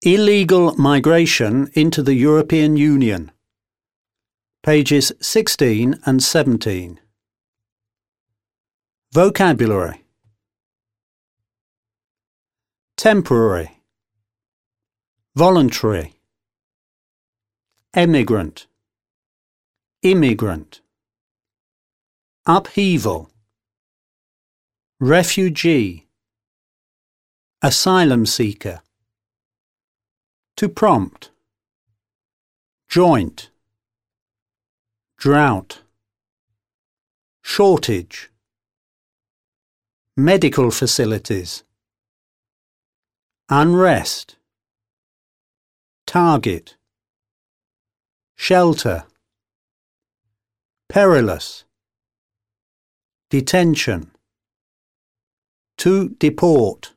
Illegal migration into the European Union. Pages 16 and 17. Vocabulary. Temporary, voluntary, emigrant, immigrant, upheaval, refugee, asylum seeker, to prompt, joint, drought, shortage, medical facilities, unrest, target, shelter, perilous, detention, to deport,